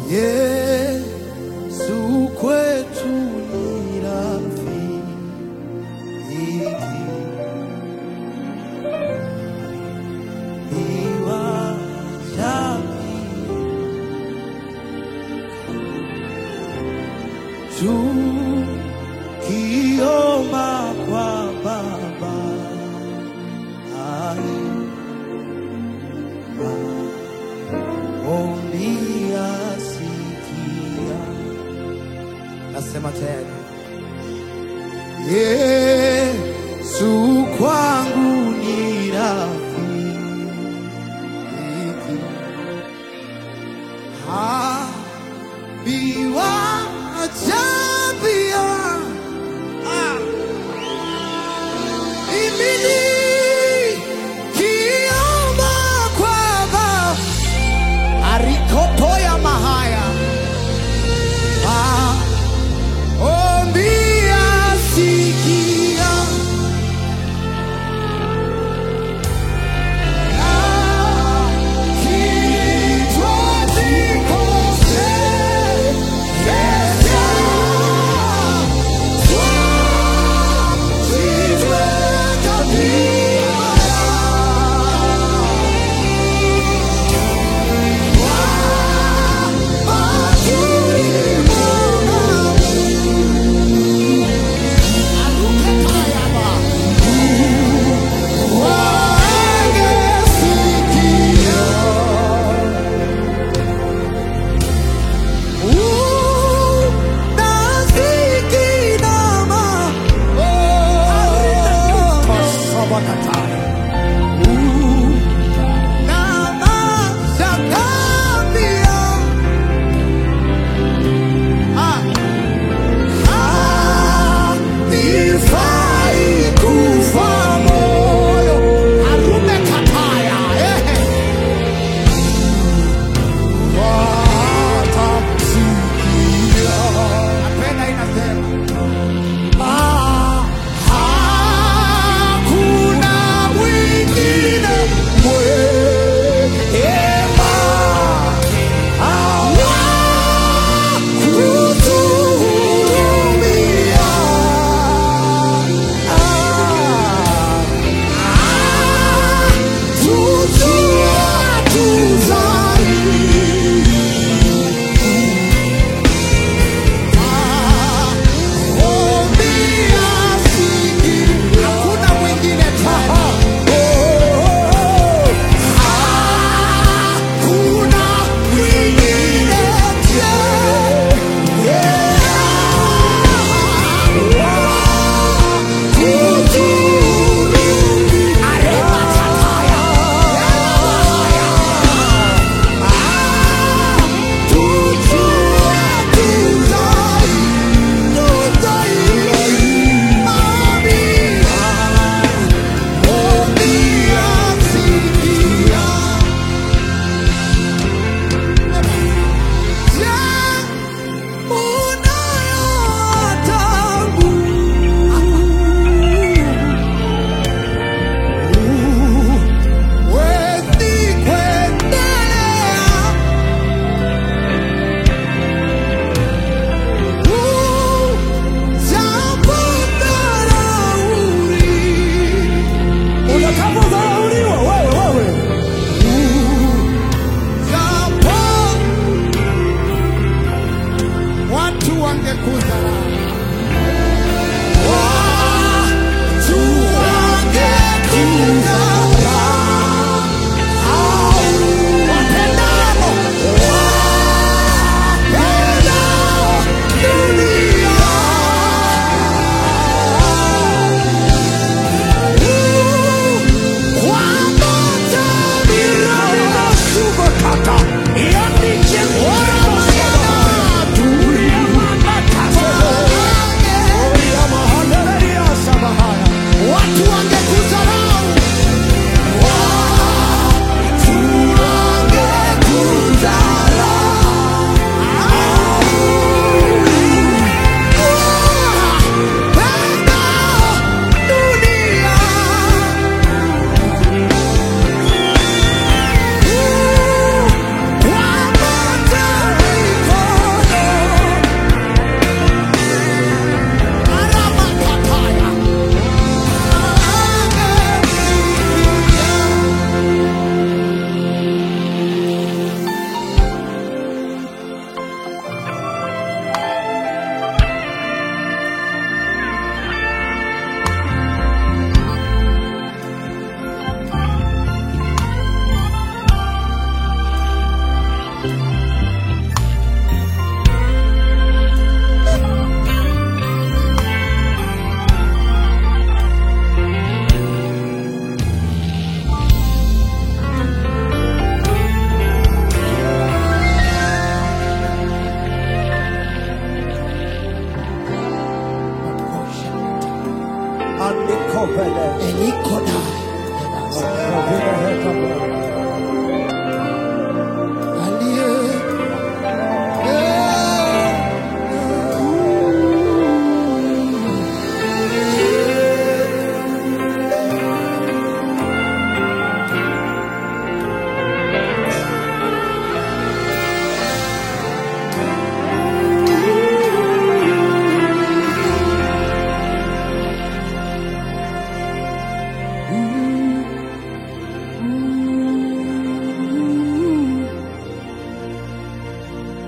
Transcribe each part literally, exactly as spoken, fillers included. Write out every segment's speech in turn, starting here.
Yesu kwetu ni rafiki, ni wajabu tukiomba kwa Baba maombi yasikia. Nasema tena, Yesu kwangu ni rafiki, habiwa ajabia, ah, imini kiomba kwa Baba arikotoya mahaya, ah, ombi asikia, ah, kitwa nikose, yes, yeah.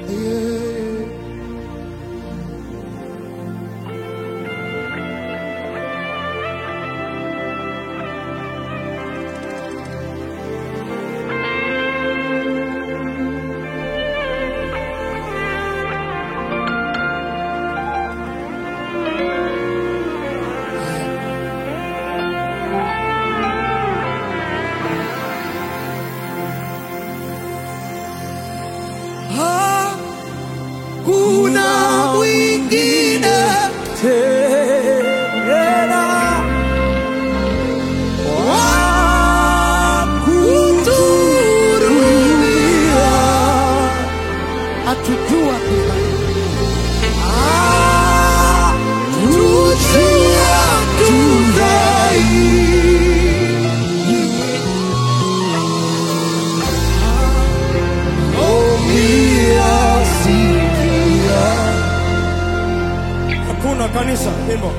Kuna mwingine tena wa kutuhurumia, atujua atujua tudhaifu. Hakuna kanisa hilo.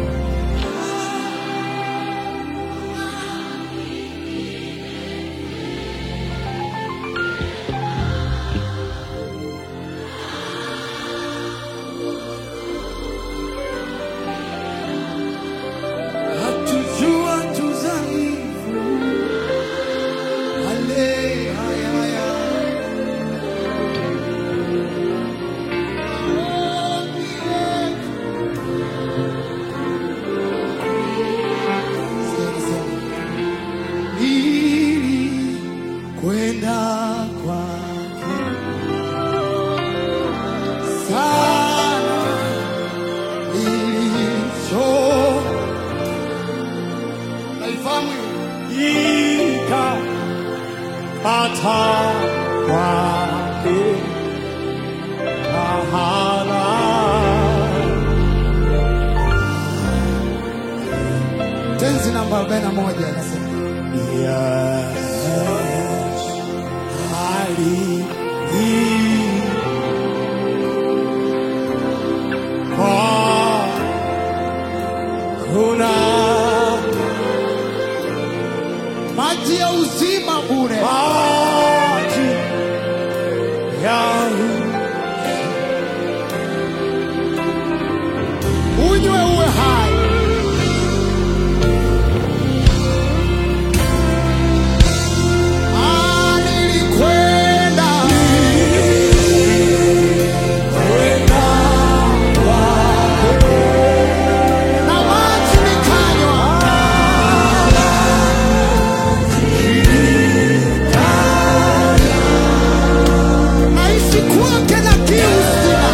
Hatujua tudhaifu. Ale haya haya. Ili kwenda kwake sana ilicho naifahamu Ikapata kwake mahala. tenzi namba arobaini na moja anasema Yes, hali hii kwa kuna maji ya uzima bure, maji ya unywe uwe hai. Ah, nilikwenda na maji nikanywa, naishi kwake na kiu sina.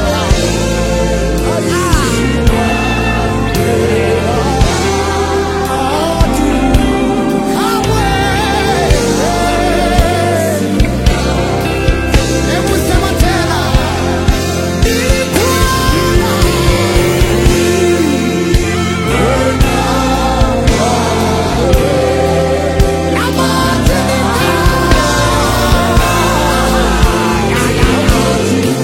Kamwe. Hebu sema tena. Nilikwenda na maji nikanywa.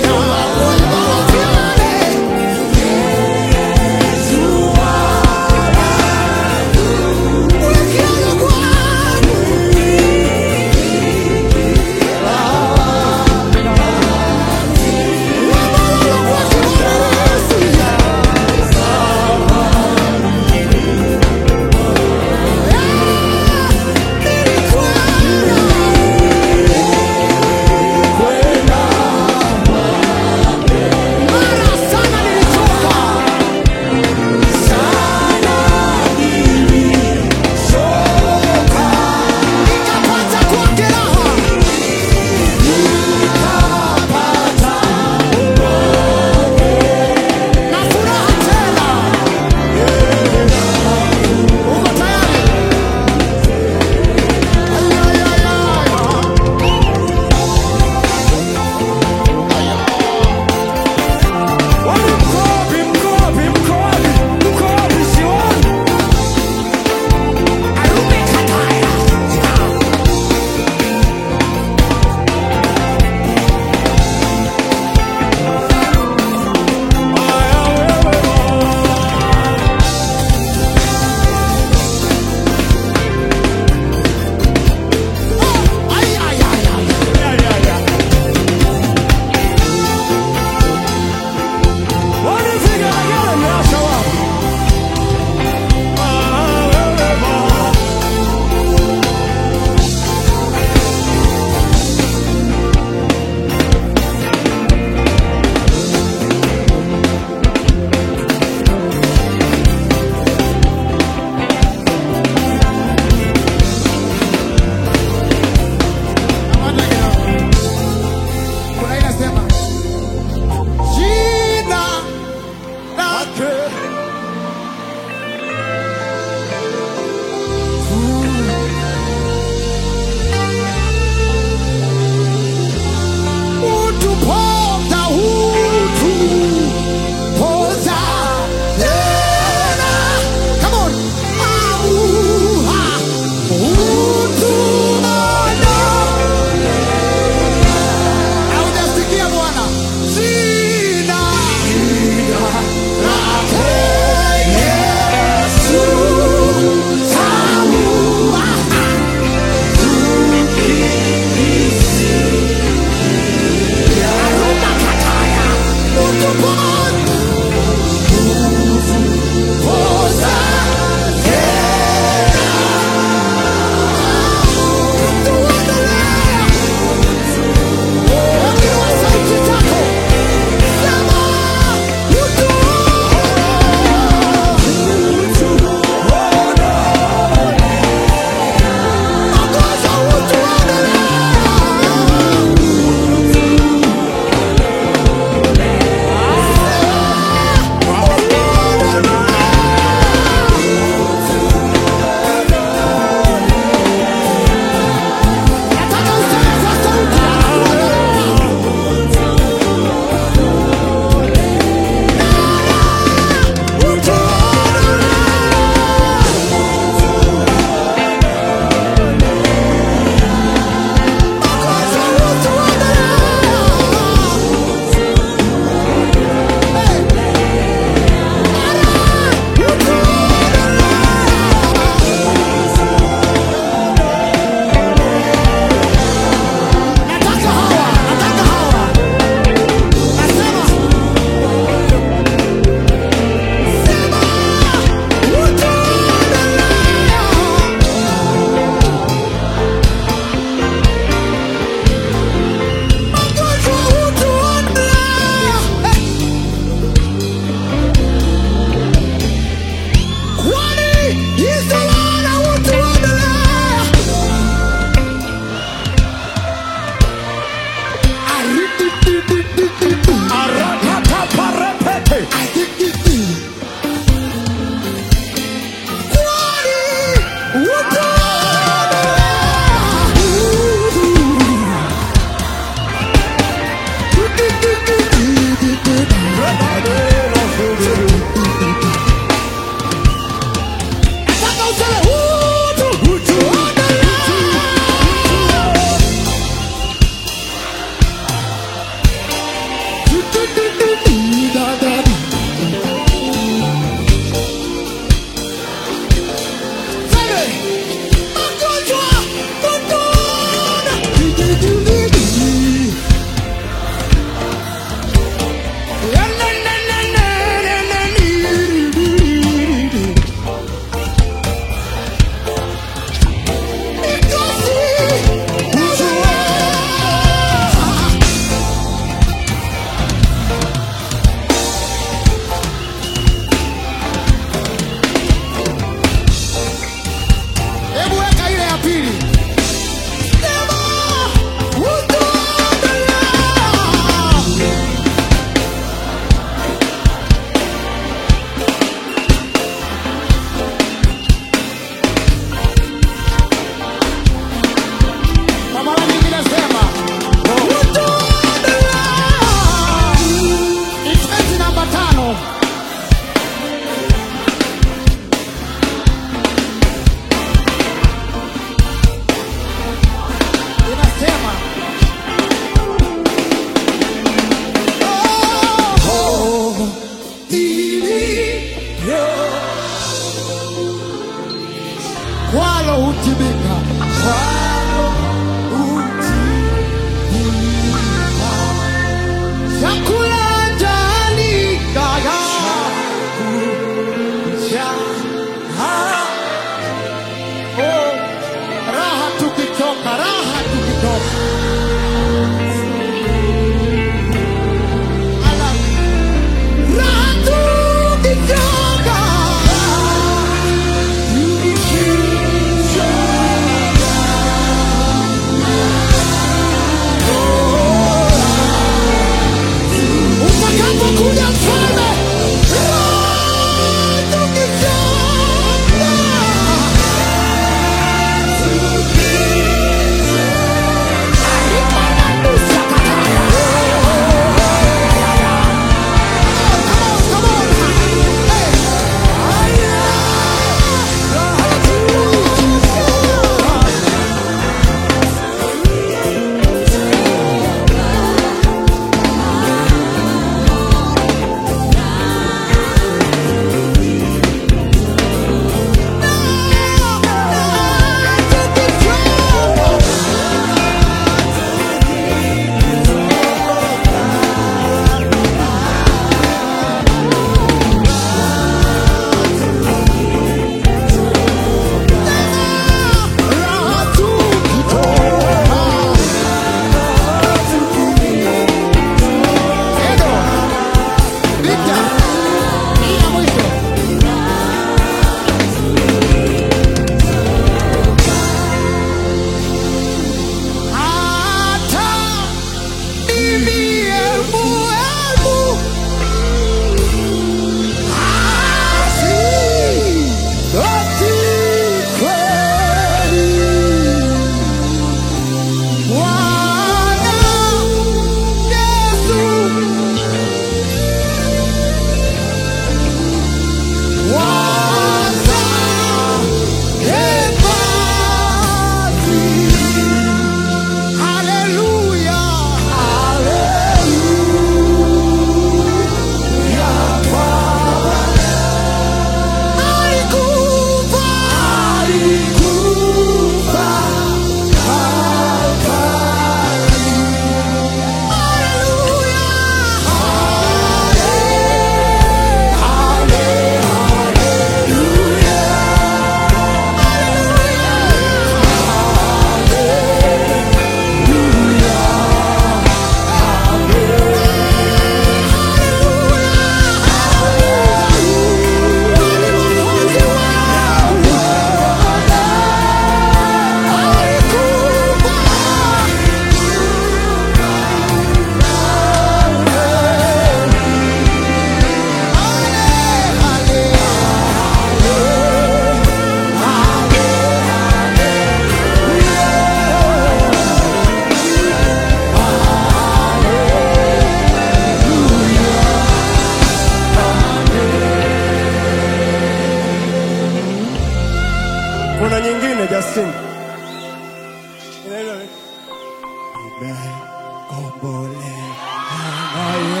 nimekombolewa naye.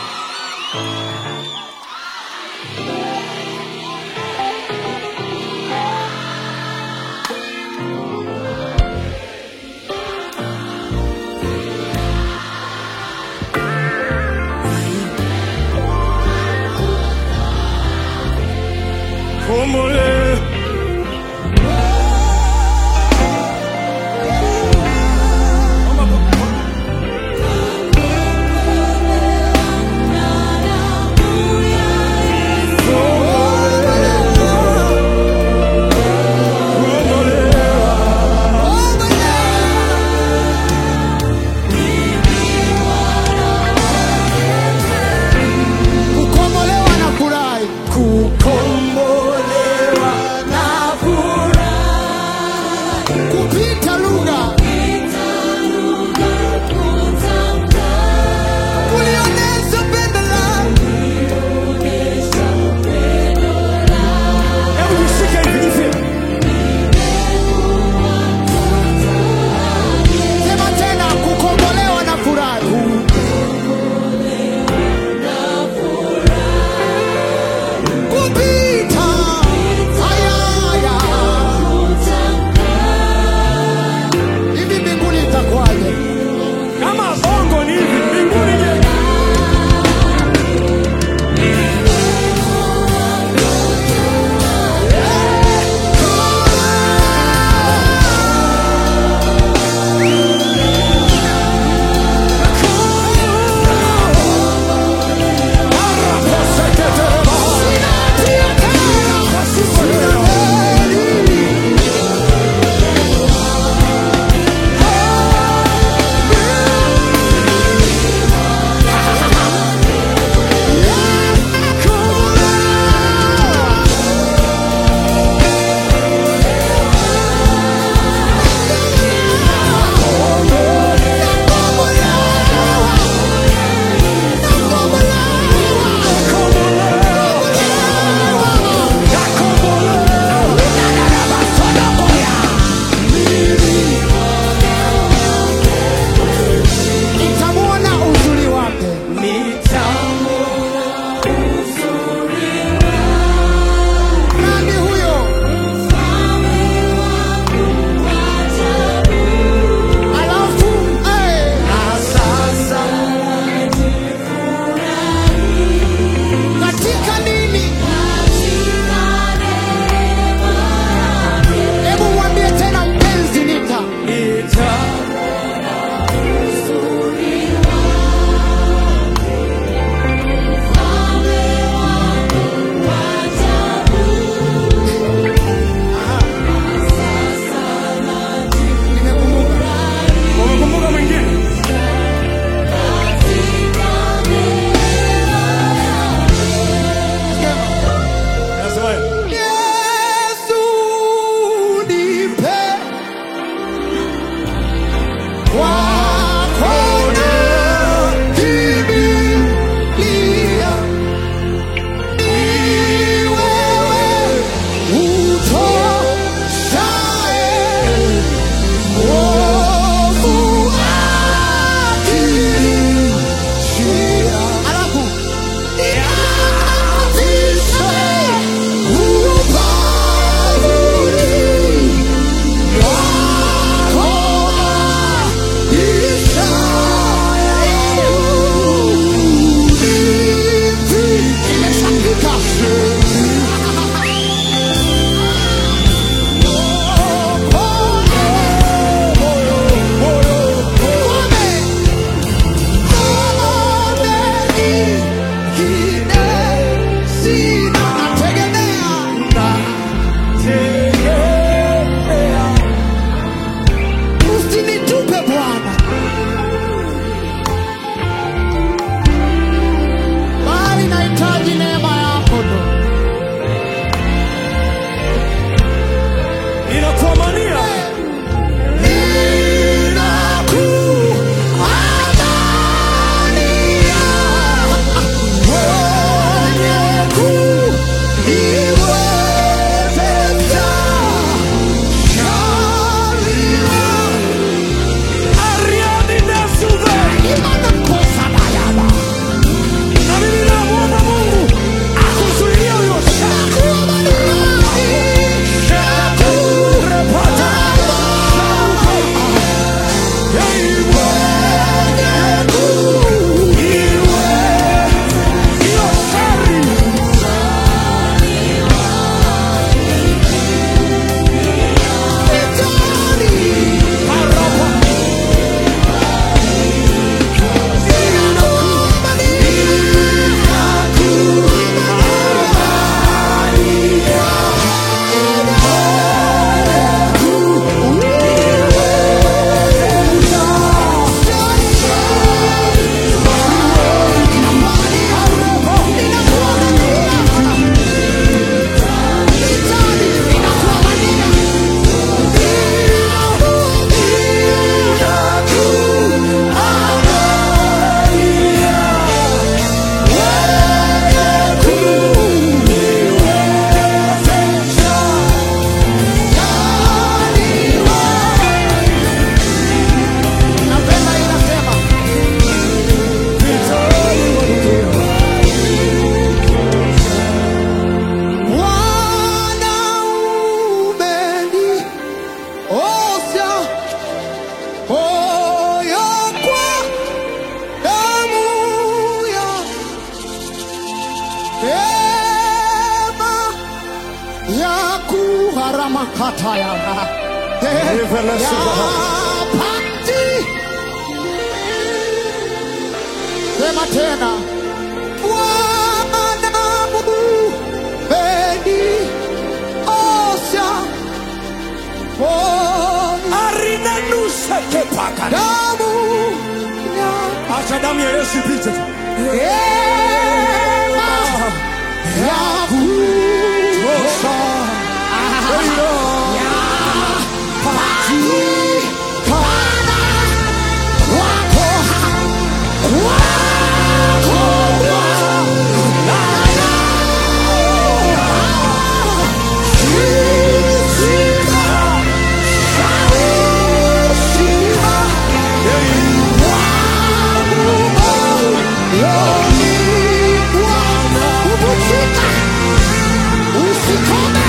Kombolewa. Kukombolewa na furahi. Kukombolewa Oh, ya kwa damu ya ema ya kuharamakata ya Revelation. pati. Sema tena. Bwana mubeni osha. Oh, Arina nusa kepaka. damu ya Acha damu ya Yesu ipite. ema ya kuosha. Ya pati. Bwana wako wako Bwana. Shika, shika, usikome.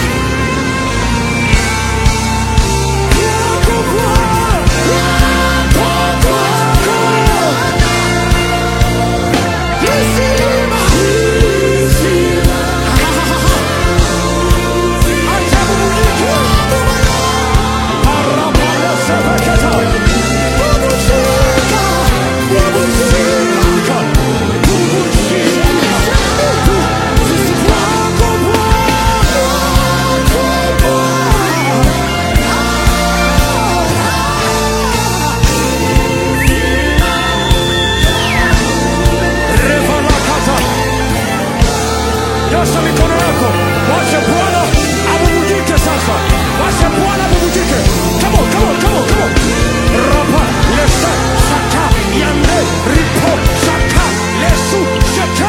Nyosha mikono yako. Wacha Bwana abubujike sasa. Wacha Bwana abubujike. Come on, come on, come on, come on. Rapa, lesa, shaka, yande, ripo, shaka, lesu, shaka.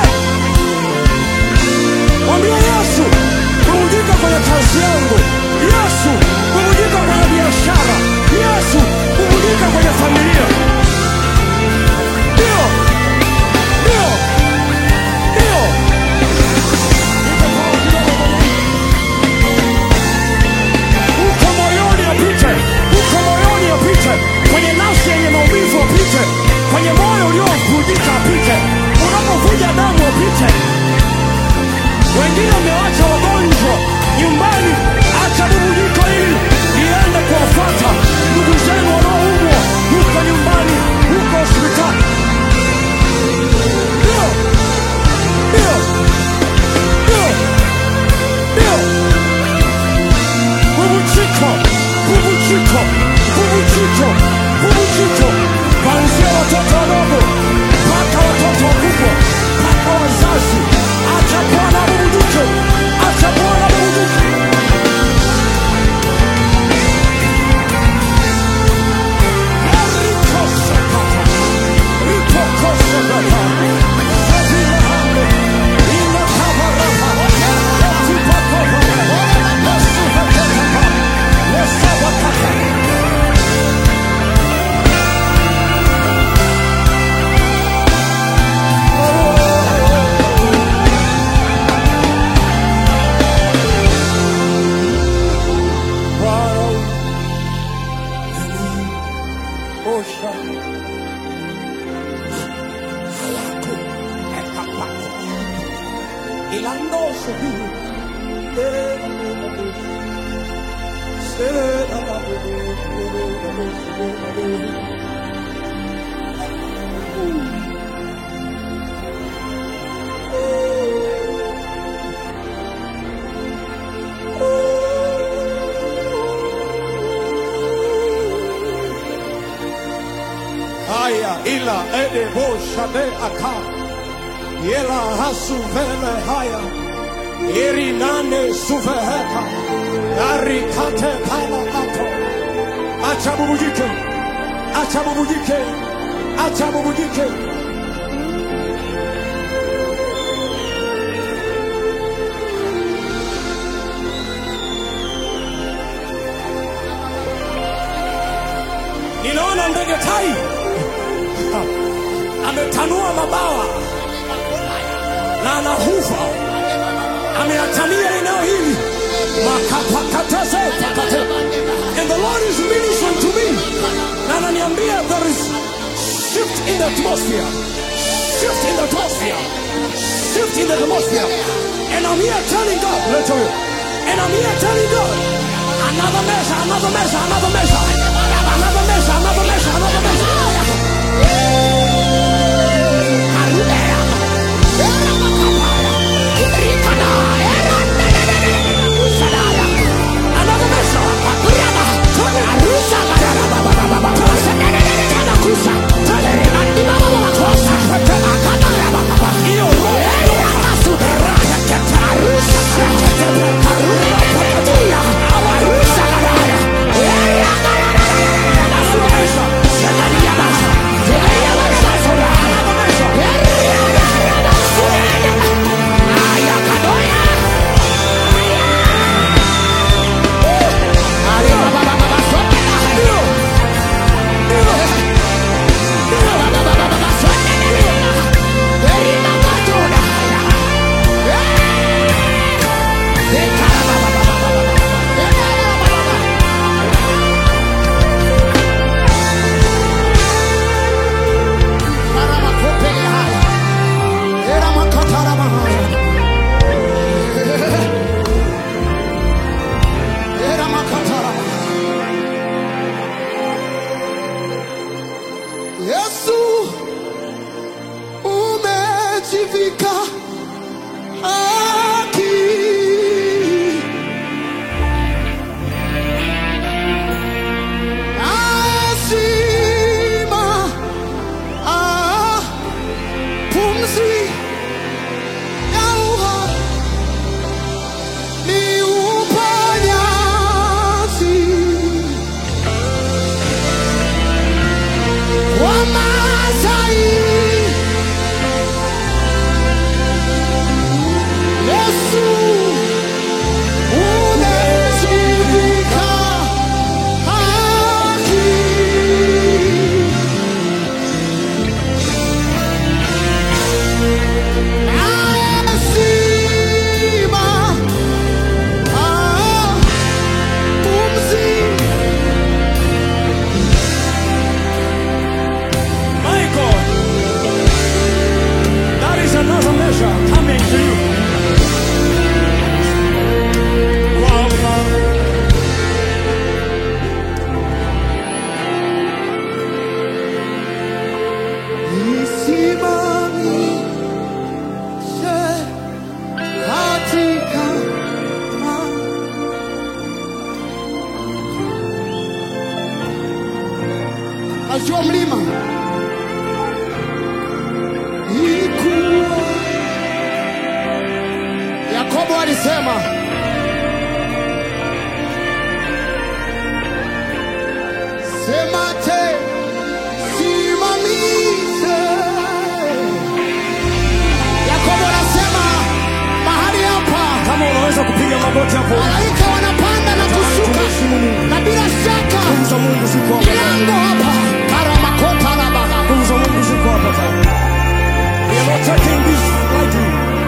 Mwambie Yesu, bubujika kwenye kazi yangu. Yesu, bubujika kwenye biashara. Yesu, bubujika kwenye familia. Ndio. Ndio. Ndio. Uko moyoni apite, uko moyoni apite, kwenye nafsi yenye maumivu apite, kwenye moyo uliovunjika apite, unapovuja damu apite. Wengine wamewacha wagonjwa nyumbani, acha bubujiko hili liende kuwafuata ndugu zenu wanaoumwa huko nyumbani, huko hospitali. Ndio, ndio, ndio, ndio. Bubujiko, bubujiko, bubujiko, bubujiko. Kuanzia watoto wadogo mpaka watoto wakubwa mpaka wazazi. Acha Bwana abubujike, acha Bwana abubujike. Erikosakata, ripokosakata, savilahande, inakabarapa, etipakobara, lesuvakatapa, lesavakata. Osha. Hayako. Ekapako. Ilandoshe hii. Haya ila ede bo shade aka yela hasu vele haya iri nane suveheka ari kate pala ato. Acha bubujike, acha bubujike, acha bubujike. Ninaona ndege tai ametanua mabawa na anahuva, ameachania eneo hili makapakatase pakate And the Lord is ministering to me. Na ananiambia there is shift in the atmosphere. Shift in the atmosphere. Shift in the atmosphere. And I'm here telling God, let's go. And I'm here telling God, another measure, another measure, another measure, another measure, another measure, another measure. Najua mlima ilikuwa. Yakobo alisema sema te simamishe. Yakobo anasema mahali hapa, Kama unaweza kupiga magoti hapo, malaika wanapanda na kushuka, na bila shaka nguvu za Mungu ziko hapa. milango hapa karamakota na baba. Nguvu za Mungu ziko hapa. We are not taking this lightly.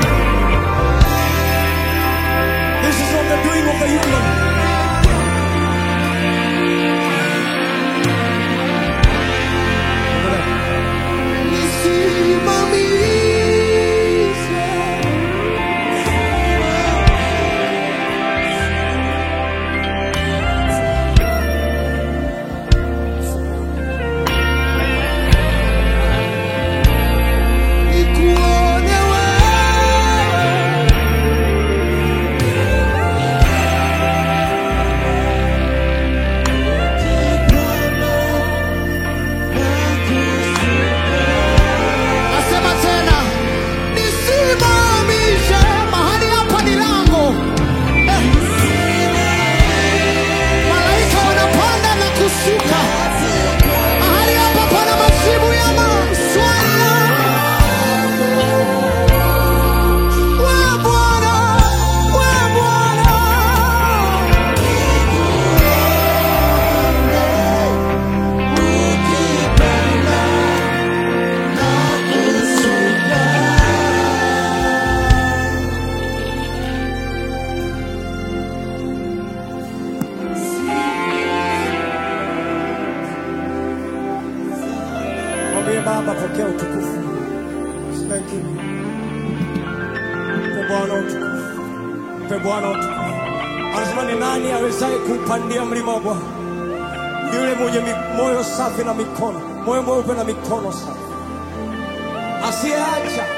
This is not the doing of the human. Baba, pokea utukufu. Thank you. Mpe Bwana utukufu. Mpe Bwana utukufu. Anasema ni nani awezaye kuupandia mlima wa Bwana? Yule mwenye moyo safi na mikono, moyo mweupe na mikono safi, asiyeacha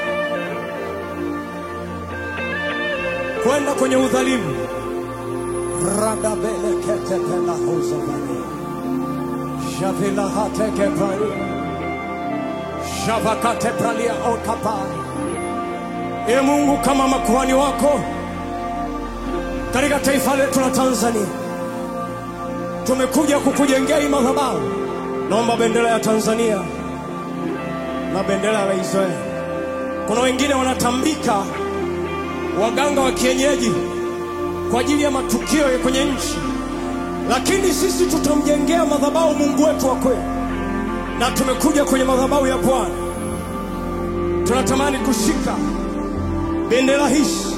kwenda kwenye udhalimu. Radabele ketepela hozabani Javila hateke prali Javakate pralia okapani. Ee Mungu, kama makuhani wako katika taifa letu la Tanzania, tumekuja kukujengea hii madhabahu. Naomba bendera ya Tanzania na bendera ya Israeli. Kuna wengine wanatambika, waganga wa kienyeji, kwa ajili ya matukio kwenye nchi, lakini sisi tutamjengea madhabahu Mungu wetu wa kweli, na tumekuja kwenye madhabahu ya Bwana. Tunatamani kushika bendera hizi.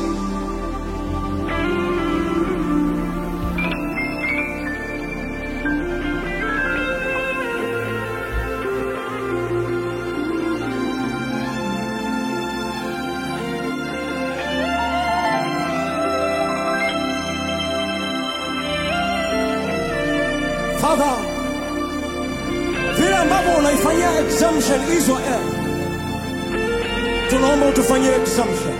Father, vile ambavyo unaifanyia exemption Israel, tunaomba utufanyie exemption.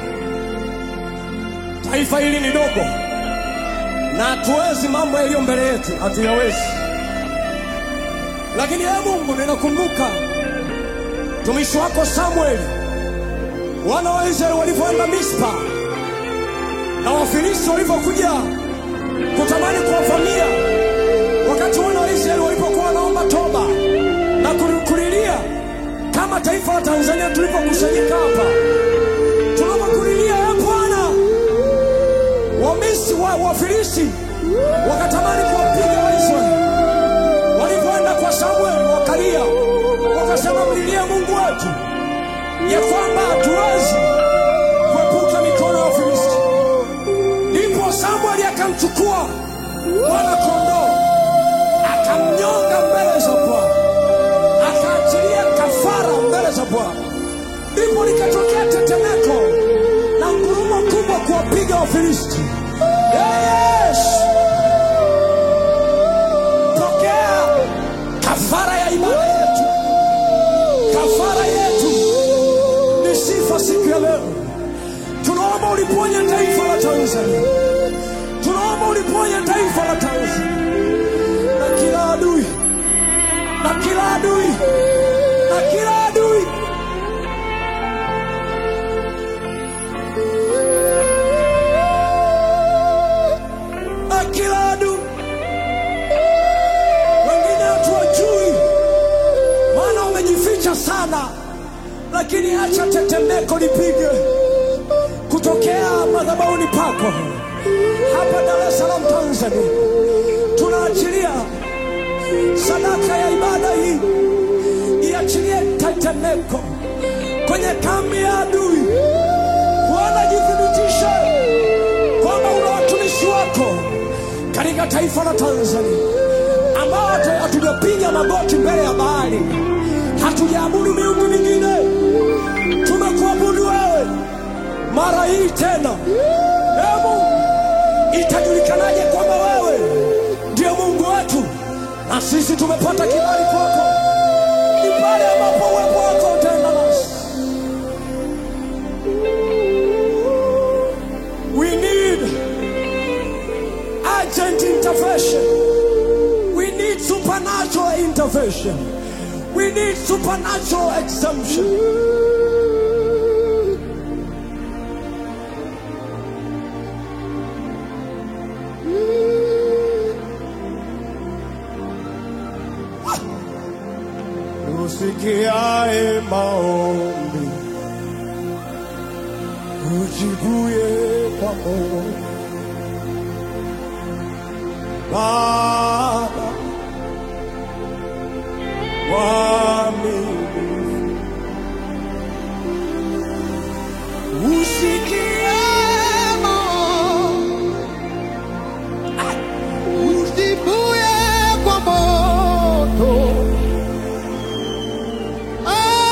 Taifa hili ni dogo na hatuwezi mambo yaliyo mbele yetu, hatuyawezi. Lakini ee Mungu, ninakumbuka tumishi wako Samuel, wana wa Israeli walipoenda Mispa na Wafilisti walipokuja kutamani kuwavamia, wakati wana wa Israeli walipokuwa wanaomba toba na kulilia kama taifa la Tanzania tulipokusanyika hapa, tunapokulilia ya Bwana, Wamisri wa Wafilisti wakatamani kuwapiga Waisraeli. Walipoenda kwa Samuel wakalia, wakasema mlilie Mungu wetu ya kwamba hatuwezi kuepuka mikono ya Wafilisti. Ndipo Samuel akamchukua mwana kondoo, akamnyonga mbele za Bwana, akaachilia kafara mbele za Bwana. Ndipo likatokea tetemeko na ngurumo kubwa kuwapiga Wafilisti. Yes! Pokea kafara ya ibada yetu. Kafara yetu ni sifa siku ya leo. Tunaomba uliponye taifa la Tanzania. Tunaomba uliponye taifa la Tanzania. Na kila adui, na kila adui, na kila adui, na kila adui. Wengine hatuwajui, maana wamejificha sana, lakini acha tetemeko lipige kutokea madhabahuni pako hapa Dar es Salaam, Tanzania. Tunaachilia sadaka ya ibada hii iachilie tetemeko kwenye kambi ya adui. Bwana, jithibitishe kwamba una watumishi wako katika taifa la Tanzania ambao hatujapiga magoti mbele ya Baali, hatujaabudu miungu mingine, tumekuabudu wewe. Mara hii tena, hebu itajulikanaje kwamba wewe ndiye Mungu wetu na sisi tumepata kibali kwako? Ni pale ambapo uwepo wako utenda nasi. We need urgent intervention. We need supernatural intervention. We need supernatural exemption. Usikiae maombi, ujibuye kwa moyo. Baba waaminifu, usikie maombi, ujibuye kwa moto. Ah!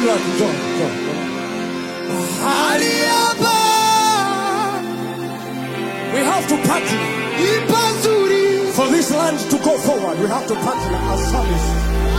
yake. Njoo, njoo. Mahali hapa we have to partner. For this land to go forward, we have to partner as service.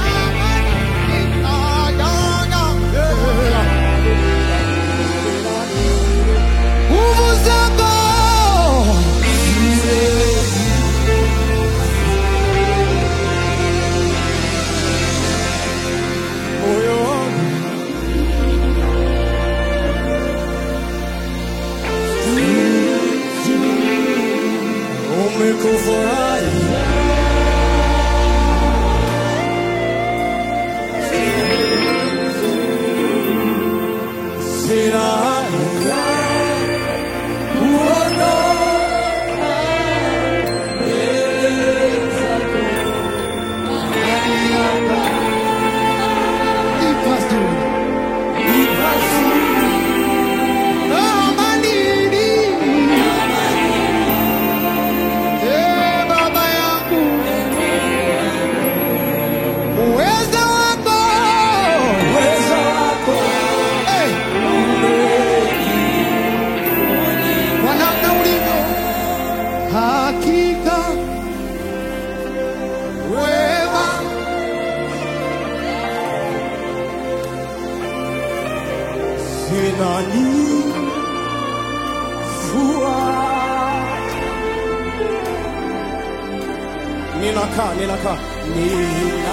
Ninaka, ninaka, ninaka.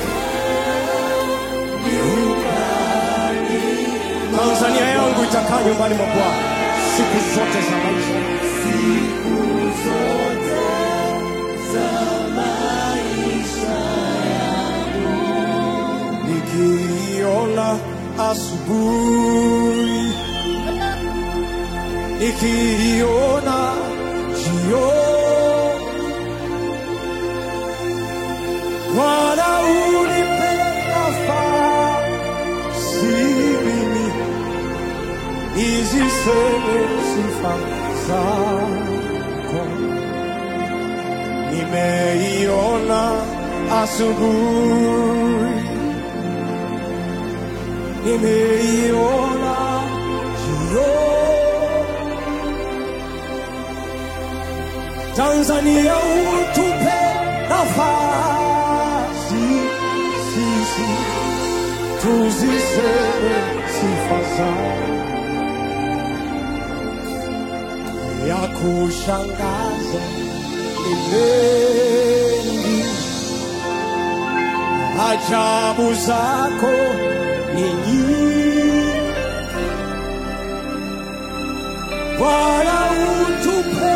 Tanzania yangu itakaa nyumbani mwa Bwana siku zote za maisha. Siku zote za maisha yangu. Nikiona asubuhi, nikiona jioni, Bwana unipe nafasi mimi niziseme sifa zako. Nimeiona asubuhi, nimeiona jioni, Tanzania utupe nafasi sisi tuziseme sifa zako. Ya kushangaza ni mengi, ajabu zako ni nyingi. Bwana utupe